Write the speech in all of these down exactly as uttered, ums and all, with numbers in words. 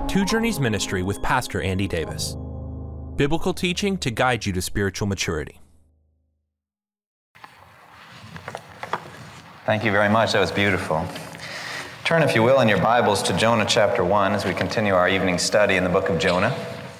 Two Journeys Ministry with Pastor Andy Davis. Biblical teaching to guide you to spiritual maturity. Thank you very much. That was beautiful. Turn, if you will, in your Bibles to Jonah chapter one as we continue our evening study in the book of Jonah.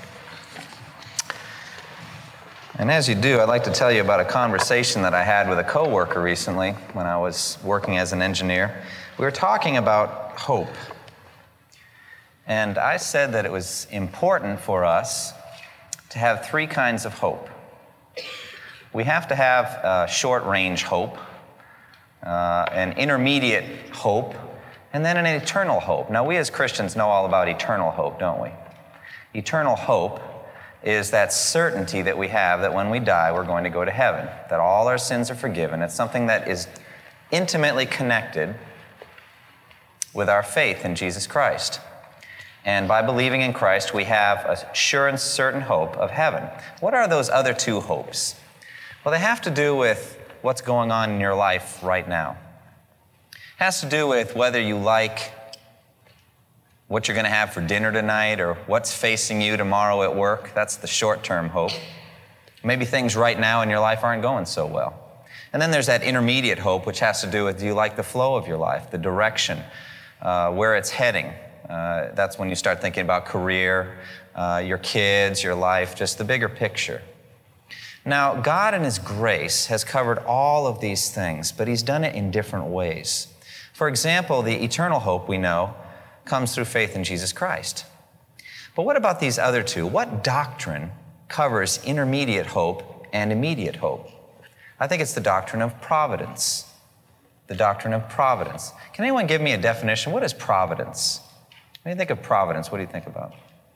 And as you do, I'd like to tell you about a conversation that I had with a coworker recently when I was working as an engineer. We were talking about hope. And I said that it was important for us to have three kinds of hope. We have to have uh, short-range hope, uh, an intermediate hope, and then an eternal hope. Now, we as Christians know all about eternal hope, don't we? Eternal hope is that certainty that we have that when we die, we're going to go to heaven, that all our sins are forgiven. It's something that is intimately connected with our faith in Jesus Christ. And by believing in Christ, we have a sure and certain hope of heaven. What are those other two hopes? Well, they have to do with what's going on in your life right now. It has to do with whether you like what you're going to have for dinner tonight or what's facing you tomorrow at work. That's the short-term hope. Maybe things right now in your life aren't going so well. And then there's that intermediate hope, which has to do with, do you like the flow of your life, the direction, uh, where it's heading? Uh, that's when you start thinking about career, uh, your kids, your life, just the bigger picture. Now, God in His grace has covered all of these things, but He's done it in different ways. For example, the eternal hope we know comes through faith in Jesus Christ. But what about these other two? What doctrine covers intermediate hope and immediate hope? I think it's the doctrine of providence. The doctrine of providence. Can anyone give me a definition? What is providence? When you think of providence, what do you think about?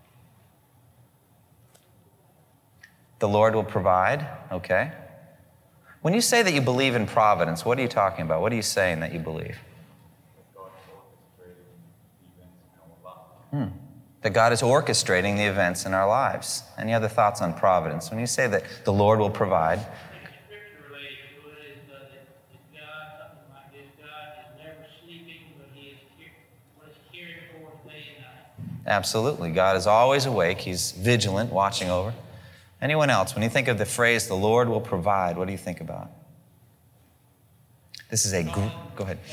The Lord will provide, okay. When you say that you believe in providence, what are you talking about? What are you saying that you believe? Hmm. That God is orchestrating the events in our lives. Any other thoughts on providence? When you say that the Lord will provide, absolutely. God is always awake. He's vigilant, watching over. Anyone else? When you think of the phrase, the Lord will provide, what do you think about? This is a group. Go ahead.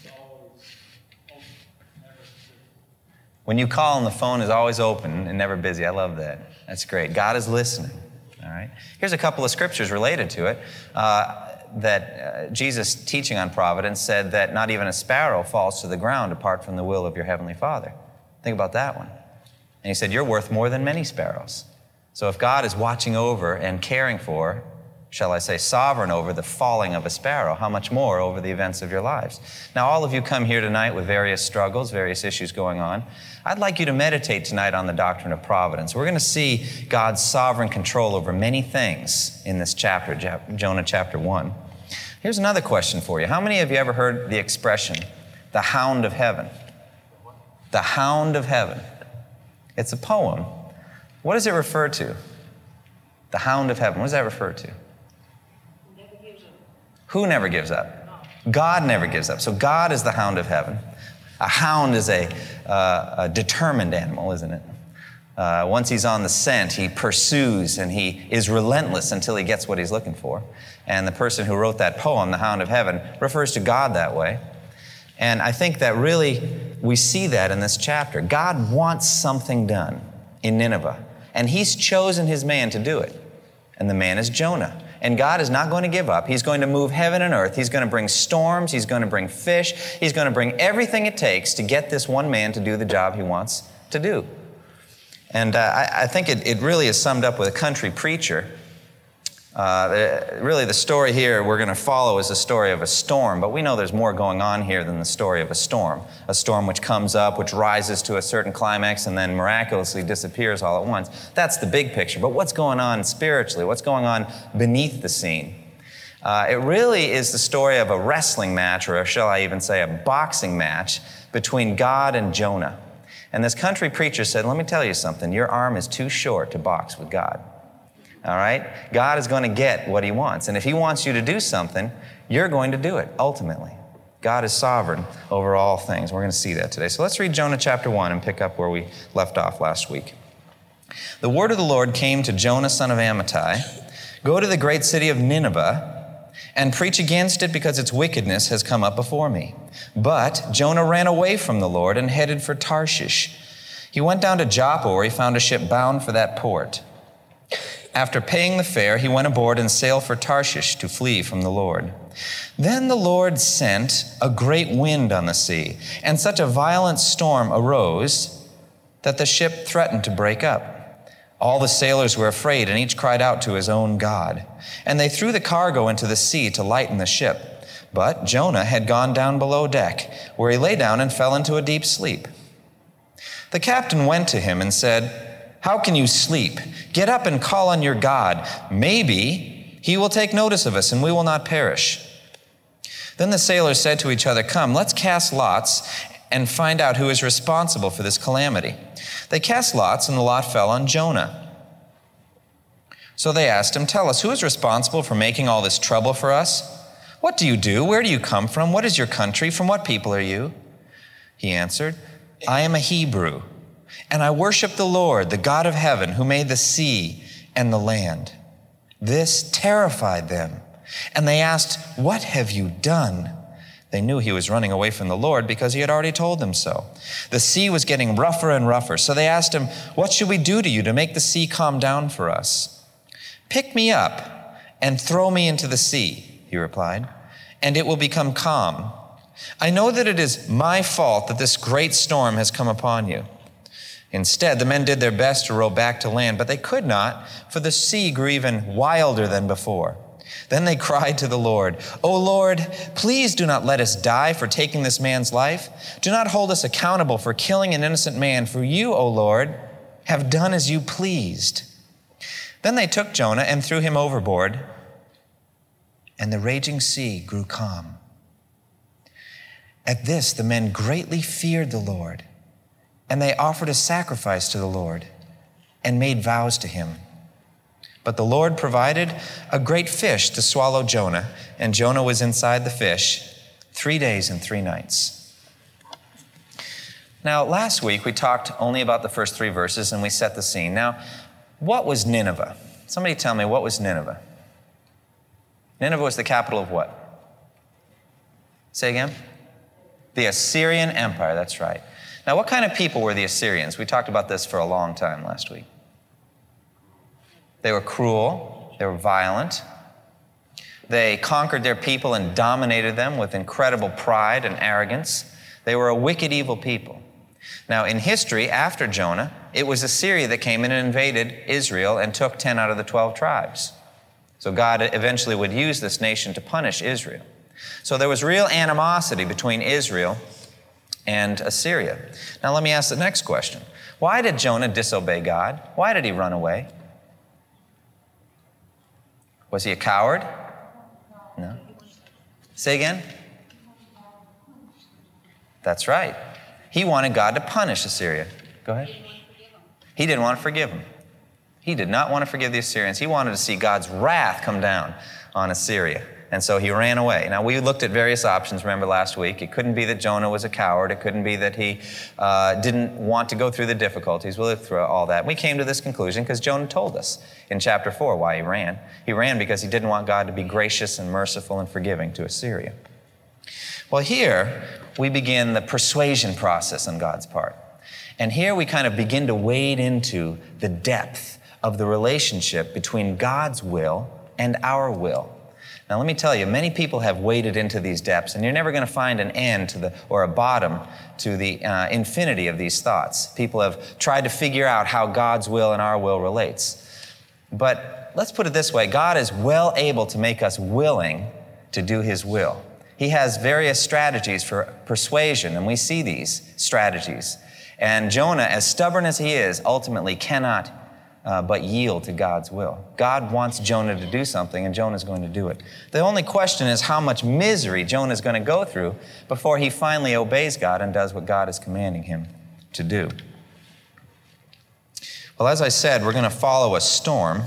When you call and the phone is always open and never busy. I love that. That's great. God is listening. All right. Here's a couple of scriptures related to it. Uh, that uh, Jesus, teaching on providence, said that not even a sparrow falls to the ground apart from the will of your heavenly Father. Think about that one. And He said, you're worth more than many sparrows. So if God is watching over and caring for, shall I say, sovereign over the falling of a sparrow, how much more over the events of your lives? Now, all of you come here tonight with various struggles, various issues going on. I'd like you to meditate tonight on the doctrine of providence. We're going to see God's sovereign control over many things in this chapter, Jonah chapter one. Here's another question for you. How many of you ever heard the expression, the hound of heaven? The Hound of Heaven. It's a poem. What does it refer to? The Hound of Heaven. What does that refer to? Who never gives up. Who never gives up? No. God never gives up. So God is the Hound of Heaven. A hound is a, uh, a determined animal, isn't it? Uh, once he's on the scent, he pursues and he is relentless until he gets what he's looking for. And the person who wrote that poem, The Hound of Heaven, refers to God that way. And I think that really we see that in this chapter. God wants something done in Nineveh, and He's chosen His man to do it. And the man is Jonah. And God is not going to give up. He's going to move heaven and earth. He's going to bring storms. He's going to bring fish. He's going to bring everything it takes to get this one man to do the job he wants to do. And uh, I, I think it, it really is summed up with a country preacher. Uh, the, really, the story here we're going to follow is the story of a storm, but we know there's more going on here than the story of a storm. A storm which comes up, which rises to a certain climax, and then miraculously disappears all at once. That's the big picture. But what's going on spiritually? What's going on beneath the scene? Uh, it really is the story of a wrestling match, or shall I even say a boxing match, between God and Jonah. And this country preacher said, let me tell you something, your arm is too short to box with God. All right? God is going to get what He wants. And if He wants you to do something, you're going to do it, ultimately. God is sovereign over all things. We're going to see that today. So let's read Jonah chapter one and pick up where we left off last week. The word of the Lord came to Jonah, son of Amittai. Go to the great city of Nineveh and preach against it, because its wickedness has come up before me. But Jonah ran away from the Lord and headed for Tarshish. He went down to Joppa, where he found a ship bound for that port. After paying the fare, he went aboard and sailed for Tarshish to flee from the Lord. Then the Lord sent a great wind on the sea, and such a violent storm arose that the ship threatened to break up. All the sailors were afraid, and each cried out to his own God. And they threw the cargo into the sea to lighten the ship. But Jonah had gone down below deck, where he lay down and fell into a deep sleep. The captain went to him and said, "How can you sleep? Get up and call on your God. Maybe he will take notice of us, and we will not perish." Then the sailors said to each other, "Come, let's cast lots and find out who is responsible for this calamity." They cast lots, and the lot fell on Jonah. So they asked him, "Tell us, who is responsible for making all this trouble for us? What do you do? Where do you come from? What is your country? From what people are you?" He answered, "I am a Hebrew, and I worship the Lord, the God of heaven, who made the sea and the land." This terrified them, and they asked, "What have you done?" They knew he was running away from the Lord, because he had already told them so. The sea was getting rougher and rougher, so they asked him, "What should we do to you to make the sea calm down for us?" "Pick me up and throw me into the sea," he replied, "and it will become calm. I know that it is my fault that this great storm has come upon you." Instead, the men did their best to row back to land, but they could not, for the sea grew even wilder than before. Then they cried to the Lord, "O Lord, please do not let us die for taking this man's life. Do not hold us accountable for killing an innocent man, for you, O Lord, have done as you pleased." Then they took Jonah and threw him overboard, and the raging sea grew calm. At this, the men greatly feared the Lord, and they offered a sacrifice to the Lord and made vows to him. But the Lord provided a great fish to swallow Jonah, and Jonah was inside the fish three days and three nights. Now, last week we talked only about the first three verses, and we set the scene. Now, what was Nineveh? Somebody tell me, what was Nineveh? Nineveh was the capital of what? Say again? The Assyrian Empire, that's right. Now, what kind of people were the Assyrians? We talked about this for a long time last week. They were cruel, they were violent. They conquered their people and dominated them with incredible pride and arrogance. They were a wicked, evil people. Now, in history, after Jonah, it was Assyria that came in and invaded Israel and took ten out of the twelve tribes. So God eventually would use this nation to punish Israel. So there was real animosity between Israel and Assyria. Now let me ask the next question. Why did Jonah disobey God? Why did he run away? Was he a coward? No. Say again? That's right. He wanted God to punish Assyria. Go ahead. He didn't want to forgive him. He did not want to forgive the Assyrians. He wanted to see God's wrath come down on Assyria. And so he ran away. Now, we looked at various options, remember last week. It couldn't be that Jonah was a coward. It couldn't be that he uh, didn't want to go through the difficulties. We looked through all that. We came to this conclusion because Jonah told us in chapter four why he ran. He ran because he didn't want God to be gracious and merciful and forgiving to Assyria. Well, here we begin the persuasion process on God's part. And here we kind of begin to wade into the depth of the relationship between God's will and our will. Now, let me tell you, many people have waded into these depths, and you're never going to find an end to the, or a bottom to the uh, infinity of these thoughts. People have tried to figure out how God's will and our will relates. But let's put it this way. God is well able to make us willing to do His will. He has various strategies for persuasion, and we see these strategies. And Jonah, as stubborn as he is, ultimately cannot Uh, but yield to God's will. God wants Jonah to do something, and Jonah's going to do it. The only question is how much misery Jonah's going to go through before he finally obeys God and does what God is commanding him to do. Well, as I said, we're going to follow a storm.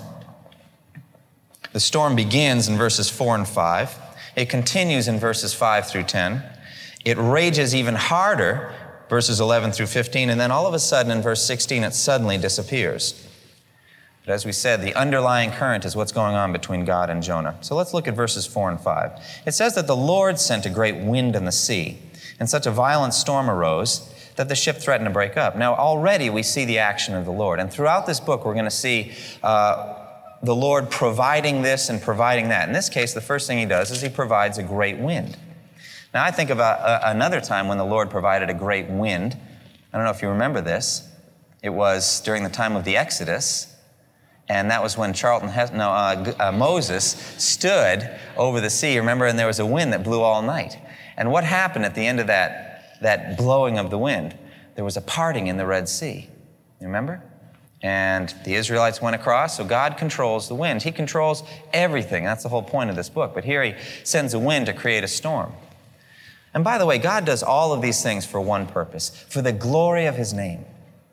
The storm begins in verses four and five. It continues in verses five through ten. It rages even harder, verses eleven through fifteen, and then all of a sudden in verse sixteen it suddenly disappears. But as we said, the underlying current is what's going on between God and Jonah. So let's look at verses four and five. It says that the Lord sent a great wind in the sea, and such a violent storm arose that the ship threatened to break up. Now already we see the action of the Lord, and throughout this book we're going to see uh, the Lord providing this and providing that. In this case, the first thing he does is he provides a great wind. Now I think about uh, another time when the Lord provided a great wind. I don't know if you remember this. It was during the time of the Exodus. And that was when Charlton Hes- no, uh, uh, Moses stood over the sea, remember, and there was a wind that blew all night. And what happened at the end of that, that blowing of the wind? There was a parting in the Red Sea, you remember? And the Israelites went across, so God controls the wind. He controls everything. That's the whole point of this book. But here he sends a wind to create a storm. And by the way, God does all of these things for one purpose, for the glory of his name.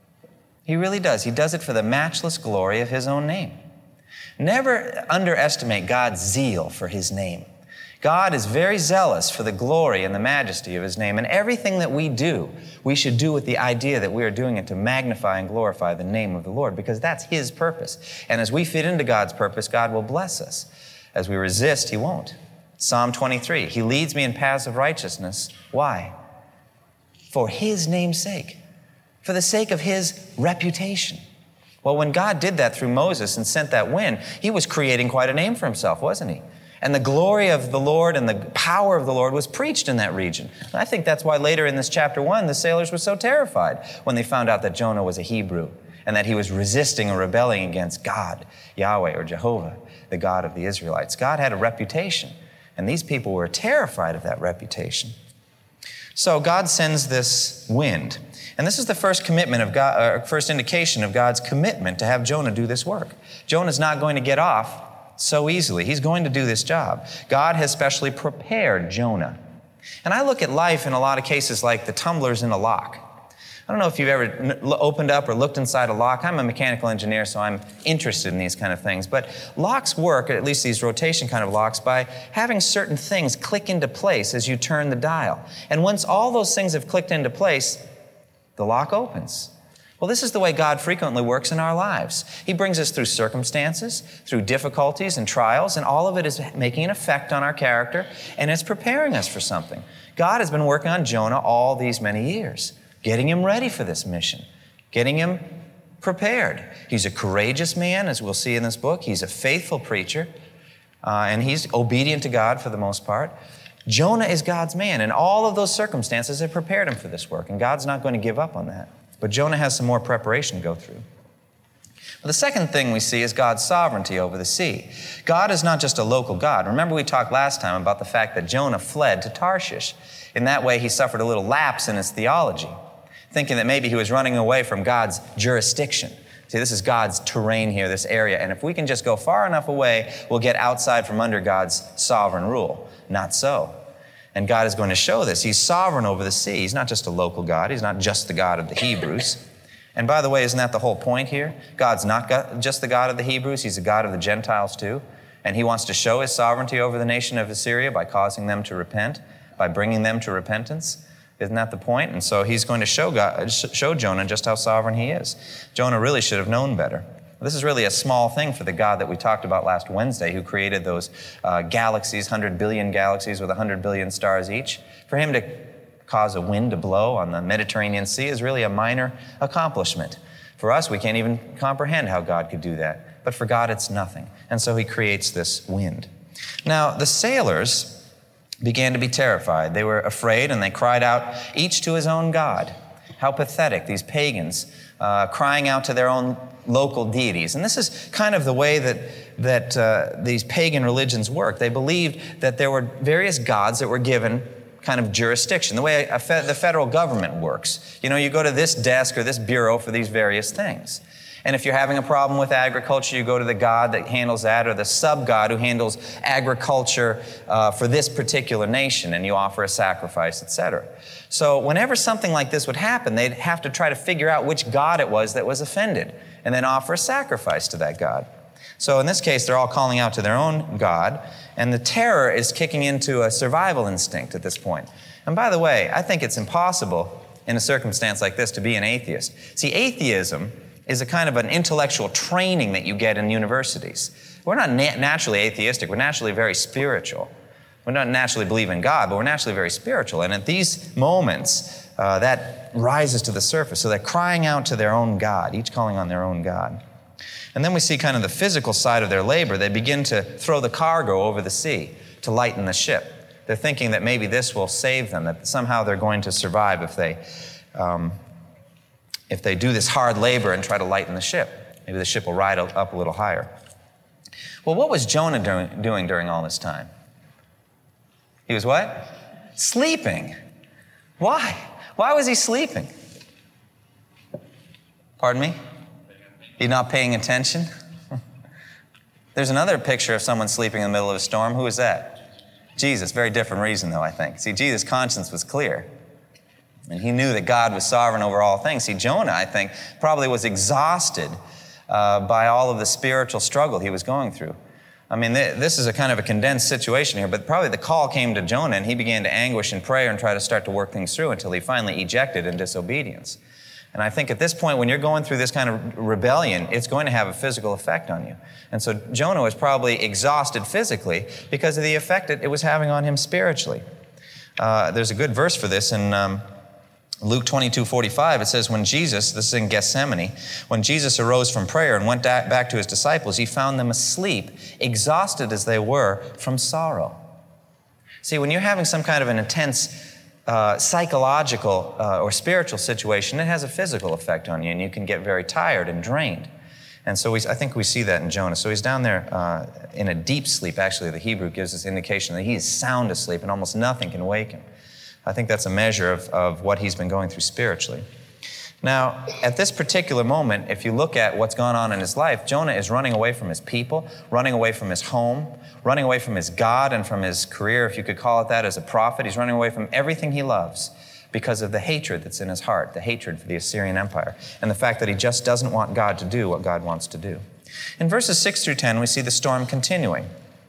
He really does. He does it for the matchless glory of his own name. Never underestimate God's zeal for his name. God is very zealous for the glory and the majesty of his name. And everything that we do, we should do with the idea that we are doing it to magnify and glorify the name of the Lord, because that's his purpose. And as we fit into God's purpose, God will bless us. As we resist, he won't. Psalm twenty-three, he leads me in paths of righteousness. Why? For his name's sake. For the sake of his reputation. Well, when God did that through Moses and sent that wind, he was creating quite a name for himself, wasn't he? And the glory of the Lord and the power of the Lord was preached in that region. And I think that's why later in this chapter one, the sailors were so terrified when they found out that Jonah was a Hebrew and that he was resisting or rebelling against God, Yahweh or Jehovah, the God of the Israelites. God had a reputation, and these people were terrified of that reputation. So God sends this wind. And this is the first commitment of God, uh, first indication of God's commitment to have Jonah do this work. Jonah's not going to get off so easily. He's going to do this job. God has specially prepared Jonah. And I look at life in a lot of cases like the tumblers in a lock. I don't know if you've ever n- opened up or looked inside a lock. I'm a mechanical engineer, so I'm interested in these kind of things. But locks work, or at least these rotation kind of locks, by having certain things click into place as you turn the dial. And once all those things have clicked into place, the lock opens. Well, this is the way God frequently works in our lives. He brings us through circumstances, through difficulties and trials, and all of it is making an effect on our character, and it's preparing us for something. God has been working on Jonah all these many years, getting him ready for this mission, getting him prepared. He's a courageous man, as we'll see in this book. He's a faithful preacher, uh, and he's obedient to God for the most part. Jonah is God's man, and all of those circumstances have prepared him for this work, and God's not going to give up on that. But Jonah has some more preparation to go through. Well, the second thing we see is God's sovereignty over the sea. God is not just a local God. Remember we talked last time about the fact that Jonah fled to Tarshish. In that way, he suffered a little lapse in his theology, thinking that maybe he was running away from God's jurisdiction. See, this is God's terrain here, this area, and if we can just go far enough away, we'll get outside from under God's sovereign rule. Not so. And God is going to show this. He's sovereign over the sea. He's not just a local God. He's not just the God of the Hebrews. And by the way, isn't that the whole point here? God's not God, just the God of the Hebrews. He's the God of the Gentiles too. And he wants to show his sovereignty over the nation of Assyria by causing them to repent, by bringing them to repentance. Isn't that the point? And so he's going to show God, show Jonah just how sovereign he is. Jonah really should have known better. This is really a small thing for the God that we talked about last Wednesday, who created those uh, galaxies, one hundred billion galaxies with one hundred billion stars each. For him to cause a wind to blow on the Mediterranean Sea is really a minor accomplishment. For us, we can't even comprehend how God could do that. But for God, it's nothing. And so he creates this wind. Now, the sailors began to be terrified. They were afraid, and they cried out, each to his own God. How pathetic, these pagans uh, crying out to their own local deities. And this is kind of the way that, that uh, these pagan religions work. They believed that there were various gods that were given kind of jurisdiction, the way a fe- the federal government works. You know, you go to this desk or this bureau for these various things. And if you're having a problem with agriculture, you go to the god that handles that, or the sub-god who handles agriculture uh, for this particular nation, and you offer a sacrifice, et cetera. So whenever something like this would happen, they'd have to try to figure out which god it was that was offended, and then offer a sacrifice to that god. So in this case, they're all calling out to their own god, and the terror is kicking into a survival instinct at this point. And by the way, I think it's impossible in a circumstance like this to be an atheist. See, atheism is a kind of an intellectual training that you get in universities. We're not na- naturally atheistic. We're naturally very spiritual. We don't naturally believe in God, but we're naturally very spiritual. And at these moments, uh, that rises to the surface. So they're crying out to their own God, each calling on their own God. And then we see kind of the physical side of their labor. They begin to throw the cargo over the sea to lighten the ship. They're thinking that maybe this will save them, that somehow they're going to survive if they, um, if they do this hard labor and try to lighten the ship. Maybe the ship will ride up a little higher. Well, what was Jonah doing, doing during all this time? He was what? Sleeping. Why? Why was he sleeping? Pardon me? He's not paying attention? There's another picture of someone sleeping in the middle of a storm. Who is that? Jesus. Very different reason, though, I think. See, Jesus' conscience was clear. And he knew that God was sovereign over all things. See, Jonah, I think, probably was exhausted uh, by all of the spiritual struggle he was going through. I mean, th- this is a kind of a condensed situation here, but probably the call came to Jonah, and he began to anguish in prayer and try to start to work things through until he finally ejected in disobedience. And I think at this point, when you're going through this kind of rebellion, it's going to have a physical effect on you. And so Jonah was probably exhausted physically because of the effect it, it was having on him spiritually. Uh, there's a good verse for this in um, Luke twenty-two forty-five. It says, when Jesus, this is in Gethsemane, when Jesus arose from prayer and went da- back to his disciples, he found them asleep, exhausted as they were from sorrow. See, when you're having some kind of an intense Uh, psychological uh, or spiritual situation, it has a physical effect on you, and you can get very tired and drained. And so we, I think we see that in Jonah. So he's down there uh, in a deep sleep. Actually, the Hebrew gives us indication that he is sound asleep and almost nothing can wake him. I think that's a measure of, of what he's been going through spiritually. Now, at this particular moment, if you look at what's gone on in his life, Jonah is running away from his people, running away from his home, running away from his God and from his career, if you could call it that, as a prophet. He's running away from everything he loves because of the hatred that's in his heart, the hatred for the Assyrian Empire, and the fact that he just doesn't want God to do what God wants to do. In verses six through ten, we see the storm continuing.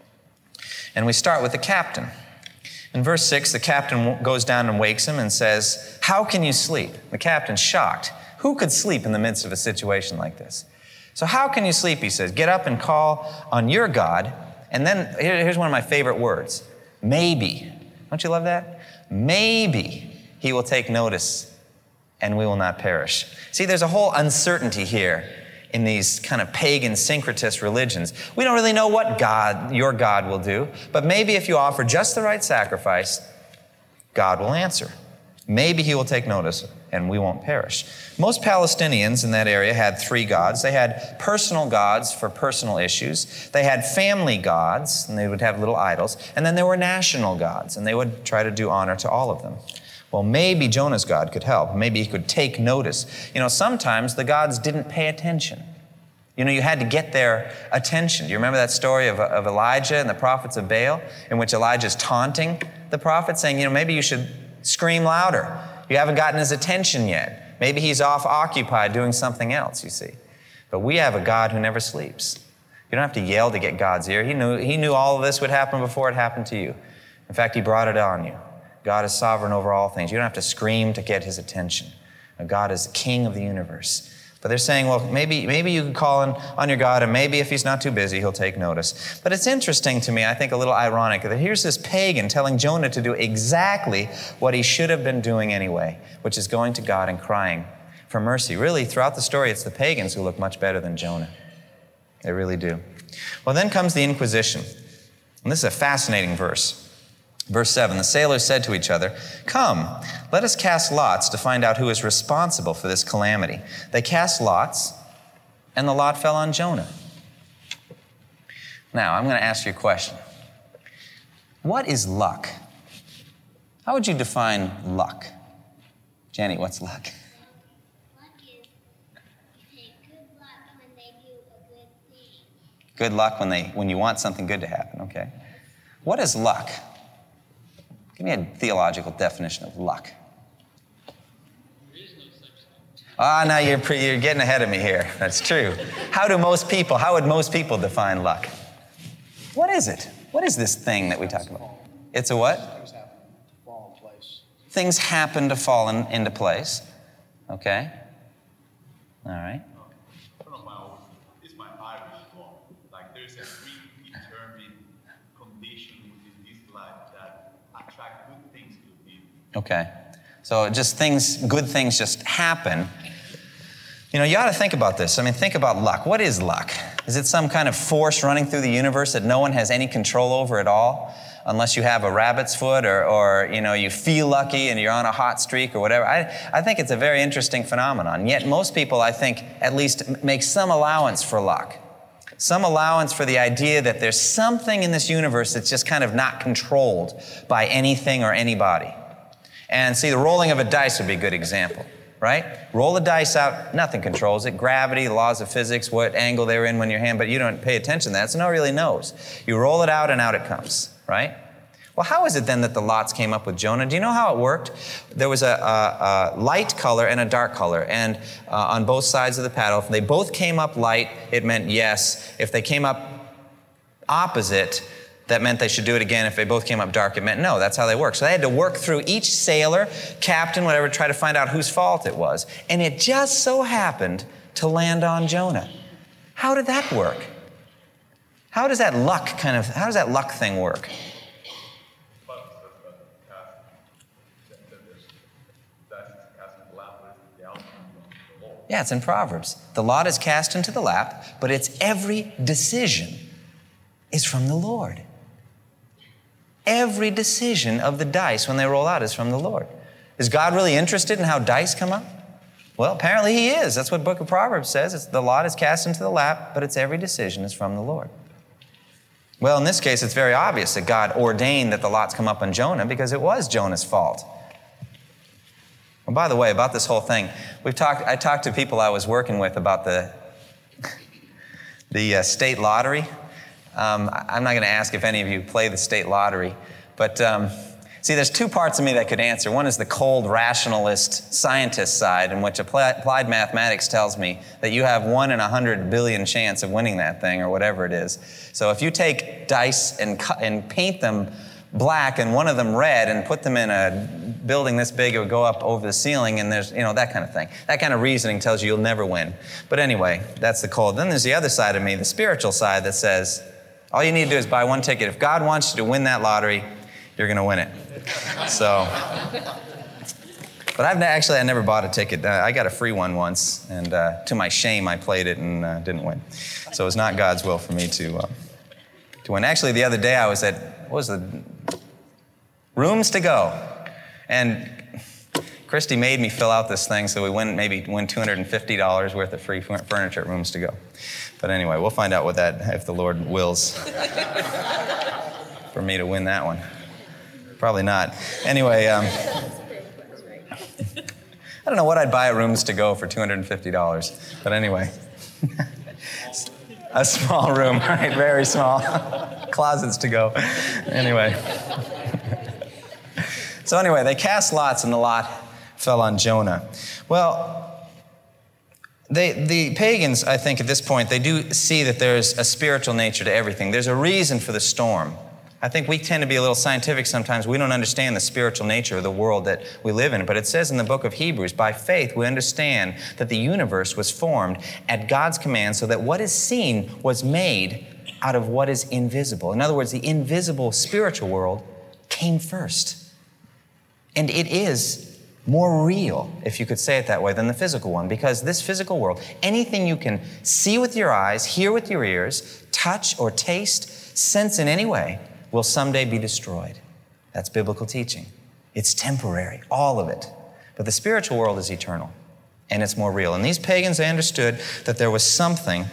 And we start with the captain. In verse six, the captain goes down and wakes him and says, "How can you sleep?" The captain's shocked. Who could sleep in the midst of a situation like this? So how can you sleep, he says. Get up and call on your God. And then here's one of my favorite words. Maybe. Don't you love that? Maybe he will take notice and we will not perish. See, there's a whole uncertainty here in these kind of pagan syncretist religions. We don't really know what God, your God, will do, but maybe if you offer just the right sacrifice, God will answer. Maybe he will take notice and we won't perish. Most Palestinians in that area had three gods. They had personal gods for personal issues. They had family gods, and they would have little idols. And then there were national gods, and they would try to do honor to all of them. Well, maybe Jonah's God could help. Maybe he could take notice. You know, sometimes the gods didn't pay attention. You know, you had to get their attention. Do you remember that story of, of Elijah and the prophets of Baal, in which Elijah's taunting the prophet, saying, you know, maybe you should scream louder. You haven't gotten his attention yet. Maybe he's off occupied doing something else, you see. But we have a God who never sleeps. You don't have to yell to get God's ear. He knew, he knew all of this would happen before it happened to you. In fact, he brought it on you. God is sovereign over all things. You don't have to scream to get his attention. God is the king of the universe. But they're saying, well, maybe maybe you can call on, on your God, and maybe if he's not too busy, he'll take notice. But it's interesting to me, I think a little ironic, that here's this pagan telling Jonah to do exactly what he should have been doing anyway, which is going to God and crying for mercy. Really, throughout the story, it's the pagans who look much better than Jonah. They really do. Well, then comes the Inquisition. And this is a fascinating verse. Verse seven, the sailors said to each other, "Come, let us cast lots to find out who is responsible for this calamity." They cast lots, and the lot fell on Jonah. Now, I'm going to ask you a question. What is luck? How would you define luck? Jenny, what's luck? Luck is you say good luck when they do a good thing. Good luck when they when you want something good to happen, okay. What is luck? Give me a theological definition of luck. Ah, now you're, pre- you're getting ahead of me here. That's true. How do most people, how would most people define luck? What is it? What is this thing that we talk about? It's a what? Things happen. Fall in place. things happen to fall in, into place. Okay? All right. One of my own is my Irish law. Like there's a predetermined condition within this life that attract good things to people. Okay. So just things, good things just happen. You know, you ought to think about this. I mean, think about luck. What is luck? Is it some kind of force running through the universe that no one has any control over at all? Unless you have a rabbit's foot or, or you know, you feel lucky and you're on a hot streak or whatever. I, I think it's a very interesting phenomenon. Yet most people, I think, at least make some allowance for luck. Some allowance for the idea that there's something in this universe that's just kind of not controlled by anything or anybody. And see, the rolling of a dice would be a good example, right? Roll the dice out, nothing controls it. Gravity, the laws of physics, what angle they're in when you're hand, but you don't pay attention to that, so no one really knows. You roll it out and out it comes, right? Well, how is it then that the lots came up with Jonah? Do you know how it worked? There was a, a, a light color and a dark color, and uh, on both sides of the paddle. If they both came up light, it meant yes. If they came up opposite, that meant they should do it again. If they both came up dark, it meant no. That's how they work. So they had to work through each sailor, captain, whatever, try to find out whose fault it was. And it just so happened to land on Jonah. How did that work? How does that luck kind of, how does that luck thing work? Yeah, it's in Proverbs. The lot is cast into the lap, but its every decision is from the Lord. Every decision of the dice when they roll out is from the Lord. Is God really interested in how dice come up? Well, apparently he is. That's what the book of Proverbs says. It's, the lot is cast into the lap, but its every decision is from the Lord. Well, in this case, it's very obvious that God ordained that the lots come up on Jonah because it was Jonah's fault. Well, by the way, about this whole thing, we've talked. I talked to people I was working with about the, the uh, state lottery. Um, I'm not going to ask if any of you play the state lottery, but um, see, there's two parts of me that could answer. One is the cold rationalist scientist side, in which applied mathematics tells me that you have one in a hundred billion chance of winning that thing or whatever it is. So if you take dice and, and paint them black and one of them red and put them in a building this big, it would go up over the ceiling, and there's, you know, that kind of thing. That kind of reasoning tells you you'll never win. But anyway, that's the cold. Then there's the other side of me, the spiritual side, that says, all you need to do is buy one ticket. If God wants you to win that lottery, you're going to win it. So, but I've actually, I never bought a ticket. Uh, I got a free one once, and uh, to my shame, I played it and uh, didn't win. So it was not God's will for me to uh, to win. Actually, the other day I was at, what was the, Rooms to Go. And Christy made me fill out this thing so we win, maybe win two hundred fifty dollars worth of free furniture at Rooms to Go. But anyway, we'll find out what that, if the Lord wills for me to win that one. Probably not. Anyway, um, I don't know what I'd buy at Rooms to Go for two hundred fifty dollars. But anyway, a small room, right? Very small. Closets to go. Anyway. So anyway, they cast lots and the lot fell on Jonah. Well, they, the pagans, I think at this point, they do see that there's a spiritual nature to everything. There's a reason for the storm. I think we tend to be a little scientific sometimes. We don't understand the spiritual nature of the world that we live in. But it says in the book of Hebrews, by faith we understand that the universe was formed at God's command so that what is seen was made out of what is invisible. In other words, the invisible spiritual world came first. And it is more real, if you could say it that way, than the physical one, because this physical world, anything you can see with your eyes, hear with your ears, touch or taste, sense in any way, will someday be destroyed. That's biblical teaching. It's temporary, all of it. But the spiritual world is eternal, and it's more real. And these pagans, they understood that there was something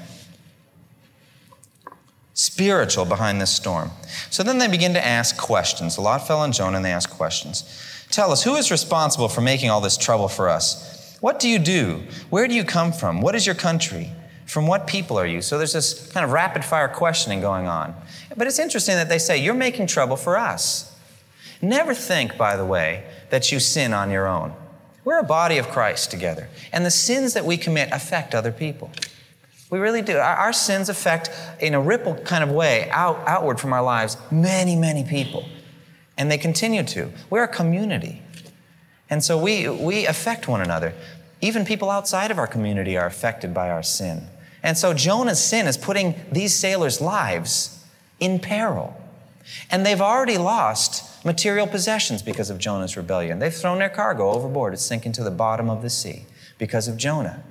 spiritual behind this storm. So then they begin to ask questions. The lot fell on Jonah, and they asked questions. Tell us, who is responsible for making all this trouble for us? What do you do? Where do you come from? What is your country? From what people are you? So there's this kind of rapid-fire questioning going on. But it's interesting that they say, you're making trouble for us. Never think, by the way, that you sin on your own. We're a body of Christ together, and the sins that we commit affect other people. We really do. Our, our sins affect, in a ripple kind of way, out, outward from our lives, many, many people. And they continue to. We're a community. And so we, we affect one another. Even people outside of our community are affected by our sin. And so Jonah's sin is putting these sailors' lives in peril. And they've already lost material possessions because of Jonah's rebellion. They've thrown their cargo overboard. It's sinking to the bottom of the sea because of Jonah.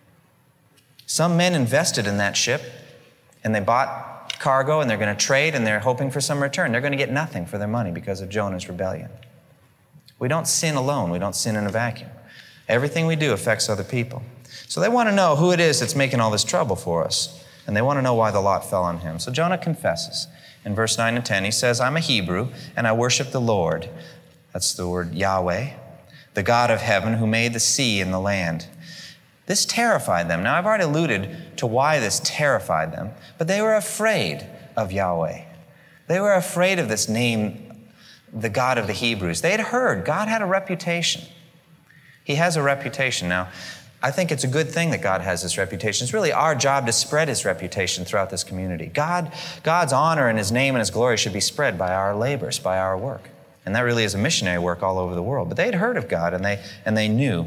Some men invested in that ship, and they bought cargo, and they're going to trade, and they're hoping for some return. They're going to get nothing for their money because of Jonah's rebellion. We don't sin alone. We don't sin in a vacuum. Everything we do affects other people. So they want to know who it is that's making all this trouble for us. And they want to know why the lot fell on him. So Jonah confesses. In verse nine and ten, he says, I'm a Hebrew, and I worship the Lord. That's the word Yahweh, the God of heaven who made the sea and the land. This terrified them. Now, I've already alluded to why this terrified them, but they were afraid of Yahweh. They were afraid of this name, the God of the Hebrews. They had heard God had a reputation. He has a reputation. Now, I think it's a good thing that God has this reputation. It's really our job to spread his reputation throughout this community. God, God's honor and his name and his glory should be spread by our labors, by our work. And that really is a missionary work all over the world. But they had heard of God, and they, and they knew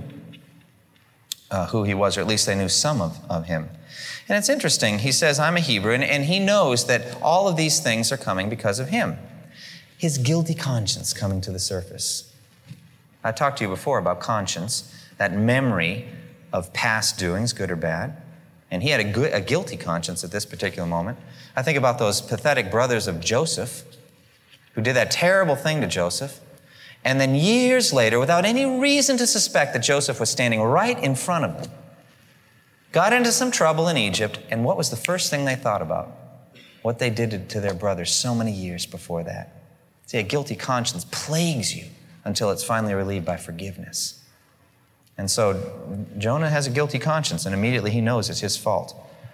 uh, who he was, or at least they knew some of, of him. And it's interesting. He says, I'm a Hebrew, and, and he knows that all of these things are coming because of him. His guilty conscience coming to the surface. I talked to you before about conscience, that memory of past doings, good or bad. And he had a, good, a guilty conscience at this particular moment. I think about those pathetic brothers of Joseph who did that terrible thing to Joseph. And then years later, without any reason to suspect that Joseph was standing right in front of them, got into some trouble in Egypt. And what was the first thing they thought about? What they did to their brothers so many years before that. See, a guilty conscience plagues you until it's finally relieved by forgiveness. And so Jonah has a guilty conscience, and immediately he knows it's his fault.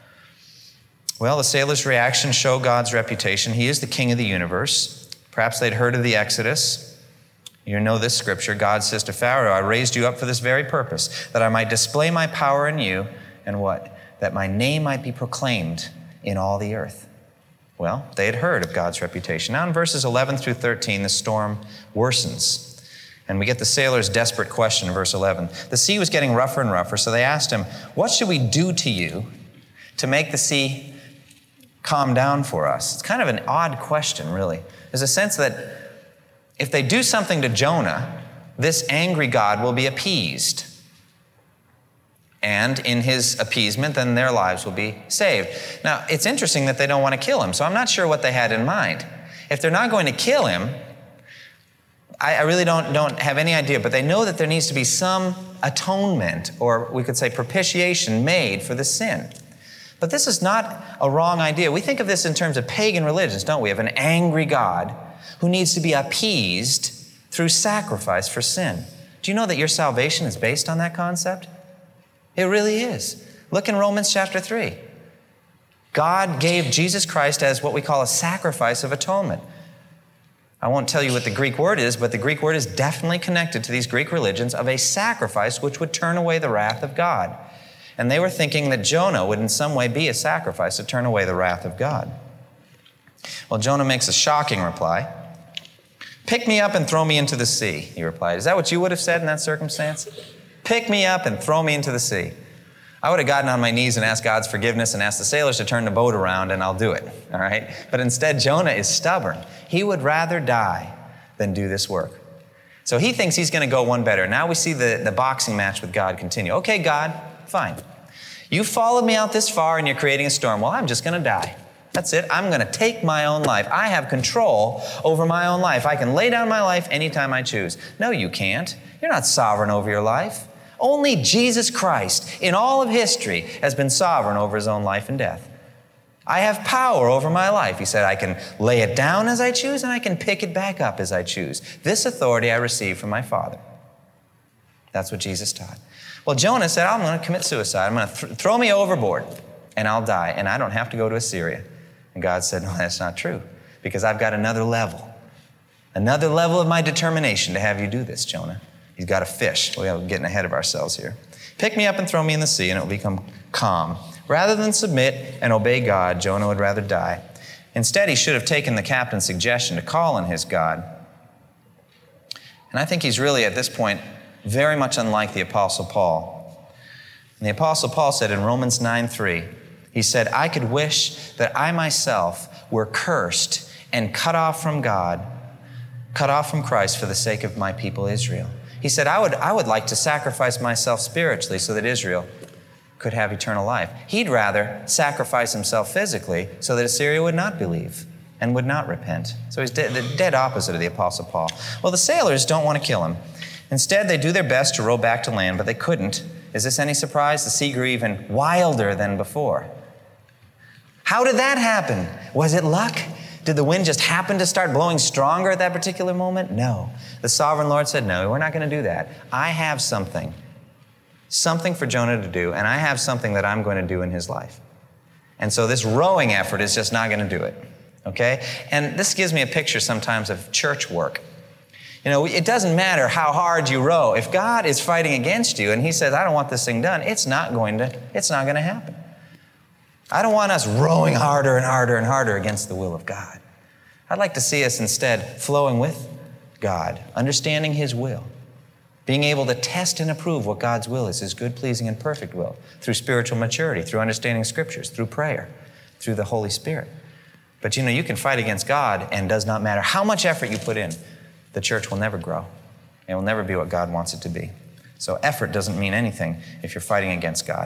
Well, the sailors' reactions show God's reputation. He is the king of the universe. Perhaps they'd heard of the Exodus. You know this scripture. God says to Pharaoh, I raised you up for this very purpose, that I might display my power in you, and what? That my name might be proclaimed in all the earth. Well, they had heard of God's reputation. Now in verses eleven through thirteen, the storm worsens. And we get the sailors' desperate question in verse eleven. The sea was getting rougher and rougher, so they asked him, what should we do to you to make the sea calm down for us? It's kind of an odd question, really. There's a sense that if they do something to Jonah, this angry God will be appeased. And in his appeasement, then their lives will be saved. Now, it's interesting that they don't want to kill him, so I'm not sure what they had in mind. If they're not going to kill him, I, I really don't, don't have any idea, but they know that there needs to be some atonement, or we could say propitiation, made for the sin. But this is not a wrong idea. We think of this in terms of pagan religions, don't we? Of an angry God who needs to be appeased through sacrifice for sin. Do you know that your salvation is based on that concept? It really is. Look in Romans chapter three. God gave Jesus Christ as what we call a sacrifice of atonement. I won't tell you what the Greek word is, but the Greek word is definitely connected to these Greek religions of a sacrifice which would turn away the wrath of God. And they were thinking that Jonah would in some way be a sacrifice to turn away the wrath of God. Well, Jonah makes a shocking reply. Pick me up and throw me into the sea, he replied. Is that what you would have said in that circumstance? Pick me up and throw me into the sea. I would have gotten on my knees and asked God's forgiveness and asked the sailors to turn the boat around, and I'll do it, all right? But instead, Jonah is stubborn. He would rather die than do this work. So he thinks he's going to go one better. Now we see the, the boxing match with God continue. Okay, God, fine. You followed me out this far and you're creating a storm. Well, I'm just going to die. That's it. I'm going to take my own life. I have control over my own life. I can lay down my life anytime I choose. No, you can't. You're not sovereign over your life. Only Jesus Christ in all of history has been sovereign over his own life and death. I have power over my life. He said, I can lay it down as I choose and I can pick it back up as I choose. This authority I received from my Father. That's what Jesus taught. Well, Jonah said, I'm going to commit suicide. I'm going to th- throw me overboard and I'll die and I don't have to go to Assyria. And God said, no, that's not true because I've got another level. Another level of my determination to have you do this, Jonah. He's got a fish. We're getting ahead of ourselves here. Pick me up and throw me in the sea and it will become calm. Rather than submit and obey God, Jonah would rather die. Instead, he should have taken the captain's suggestion to call on his God. And I think he's really, at this point, very much unlike the Apostle Paul. And the Apostle Paul said in Romans nine three, he said, I could wish that I myself were cursed and cut off from God, cut off from Christ for the sake of my people Israel. He said, I would, I would like to sacrifice myself spiritually so that Israel could have eternal life. He'd rather sacrifice himself physically so that Assyria would not believe and would not repent. So he's de- the dead opposite of the Apostle Paul. Well, the sailors don't want to kill him. Instead, they do their best to row back to land, but they couldn't. Is this any surprise? The sea grew even wilder than before. How did that happen? Was it luck? Did the wind just happen to start blowing stronger at that particular moment? No. The sovereign Lord said, no, we're not going to do that. I have something, something for Jonah to do, and I have something that I'm going to do in his life. And so this rowing effort is just not going to do it, okay? And this gives me a picture sometimes of church work. You know, it doesn't matter how hard you row. If God is fighting against you and he says, I don't want this thing done, it's not going to, it's not going to happen. I don't want us rowing harder and harder and harder against the will of God. I'd like to see us instead flowing with God, understanding his will, being able to test and approve what God's will is, his good, pleasing, and perfect will, through spiritual maturity, through understanding scriptures, through prayer, through the Holy Spirit. But you know, you can fight against God, and it does not matter how much effort you put in, the church will never grow. It will never be what God wants it to be. So effort doesn't mean anything if you're fighting against God.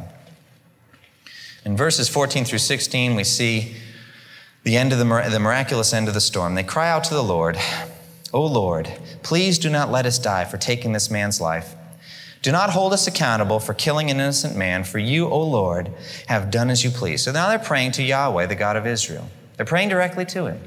In verses fourteen through sixteen, we see the end of the, the miraculous end of the storm. They cry out to the Lord, O Lord, please do not let us die for taking this man's life. Do not hold us accountable for killing an innocent man, for you, O Lord, have done as you please. So now they're praying to Yahweh, the God of Israel. They're praying directly to him.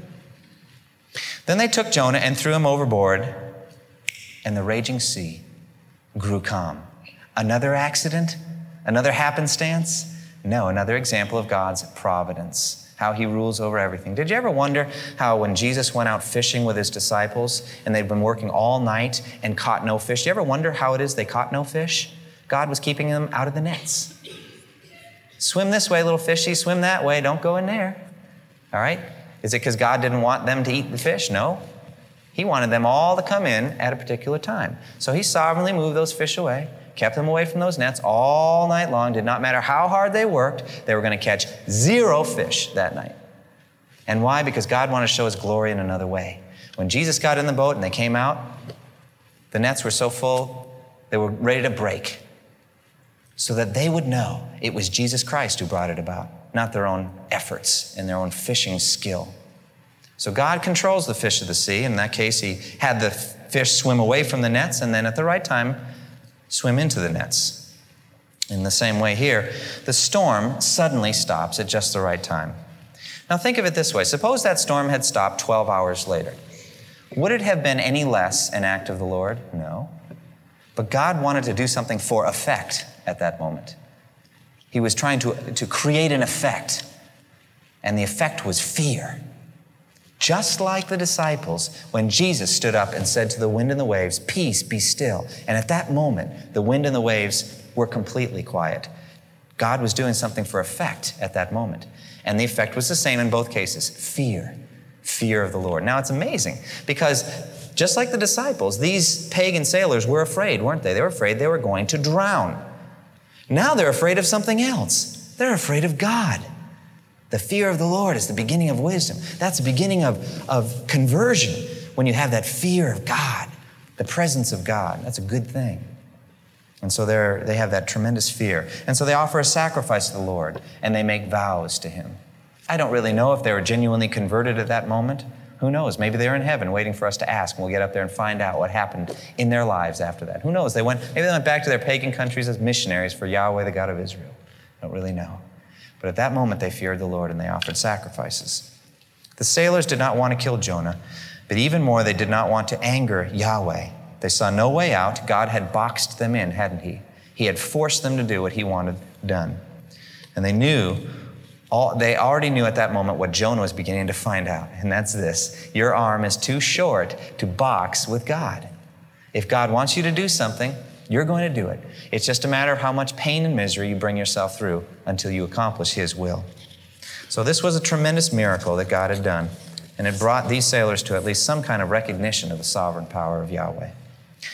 Then they took Jonah and threw him overboard, and the raging sea grew calm. Another accident? Another happenstance? No, another example of God's providence, how he rules over everything. Did you ever wonder how when Jesus went out fishing with his disciples and they'd been working all night and caught no fish, did you ever wonder how it is they caught no fish? God was keeping them out of the nets. Swim this way, little fishy, swim that way, don't go in there. All right? Is it because God didn't want them to eat the fish? No. He wanted them all to come in at a particular time. So he sovereignly moved those fish away, kept them away from those nets all night long. Did not matter how hard they worked, they were going to catch zero fish that night. And why? Because God wanted to show his glory in another way. When Jesus got in the boat and they came out, the nets were so full, they were ready to break, so that they would know it was Jesus Christ who brought it about, not their own efforts and their own fishing skill. So God controls the fish of the sea. In that case, he had the fish swim away from the nets and then at the right time, swim into the nets. In the same way here, the storm suddenly stops at just the right time. Now think of it this way. Suppose that storm had stopped twelve hours later. Would it have been any less an act of the Lord? No. But God wanted to do something for effect at that moment. He was trying to, to create an effect, and the effect was fear. Just like the disciples, when Jesus stood up and said to the wind and the waves, peace, be still. And at that moment, the wind and the waves were completely quiet. God was doing something for effect at that moment. And the effect was the same in both cases, fear, fear of the Lord. Now it's amazing because just like the disciples, these pagan sailors were afraid, weren't they? They were afraid they were going to drown. Now they're afraid of something else. They're afraid of God. The fear of the Lord is the beginning of wisdom. That's the beginning of, of conversion when you have that fear of God, the presence of God. That's a good thing. And so they're, they have that tremendous fear. And so they offer a sacrifice to the Lord, and they make vows to him. I don't really know if they were genuinely converted at that moment. Who knows? Maybe they're in heaven waiting for us to ask, and we'll get up there and find out what happened in their lives after that. Who knows? They went, maybe they went back to their pagan countries as missionaries for Yahweh, the God of Israel. I don't really know. But at that moment, they feared the Lord, and they offered sacrifices. The sailors did not want to kill Jonah, but even more, they did not want to anger Yahweh. They saw no way out. God had boxed them in, hadn't he? He had forced them to do what he wanted done. And they knew, all, they already knew at that moment what Jonah was beginning to find out, and that's this. Your arm is too short to box with God. If God wants you to do something, you're going to do it. It's just a matter of how much pain and misery you bring yourself through until you accomplish his will. So this was a tremendous miracle that God had done, and it brought these sailors to at least some kind of recognition of the sovereign power of Yahweh.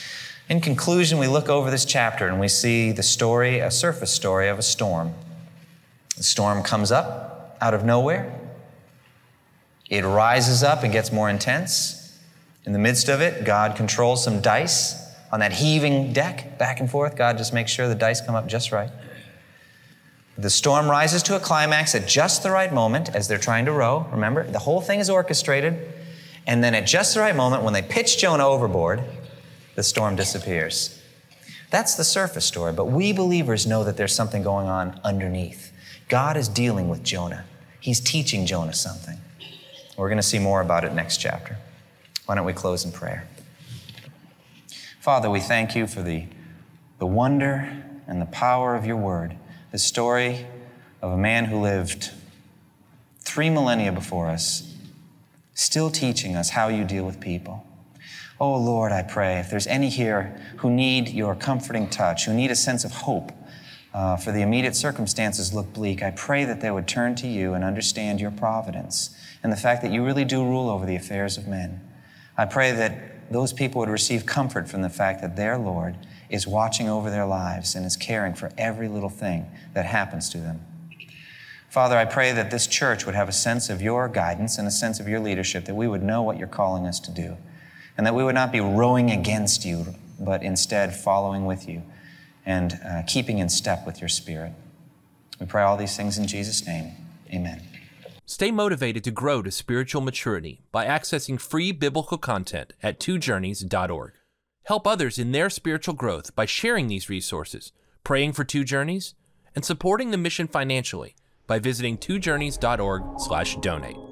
In conclusion, we look over this chapter and we see the story, a surface story of a storm. The storm comes up out of nowhere. It rises up and gets more intense. In the midst of it, God controls some dice on that heaving deck, back and forth. God just makes sure the dice come up just right. The storm rises to a climax at just the right moment as they're trying to row. Remember, the whole thing is orchestrated. And then at just the right moment, when they pitch Jonah overboard, the storm disappears. That's the surface story, but we believers know that there's something going on underneath. God is dealing with Jonah. He's teaching Jonah something. We're going to see more about it next chapter. Why don't we close in prayer? Father, we thank you for the, the wonder and the power of your word, the story of a man who lived three millennia before us, still teaching us how you deal with people. Oh, Lord, I pray, if there's any here who need your comforting touch, who need a sense of hope uh, for the immediate circumstances look bleak, I pray that they would turn to you and understand your providence and the fact that you really do rule over the affairs of men. I pray that those people would receive comfort from the fact that their Lord is watching over their lives and is caring for every little thing that happens to them. Father, I pray that this church would have a sense of your guidance and a sense of your leadership, that we would know what you're calling us to do, and that we would not be rowing against you, but instead following with you and uh, keeping in step with your Spirit. We pray all these things in Jesus' name. Amen. Stay motivated to grow to spiritual maturity by accessing free biblical content at two journeys dot org. Help others in their spiritual growth by sharing these resources, praying for Two Journeys, and supporting the mission financially by visiting two journeys dot org slash donate.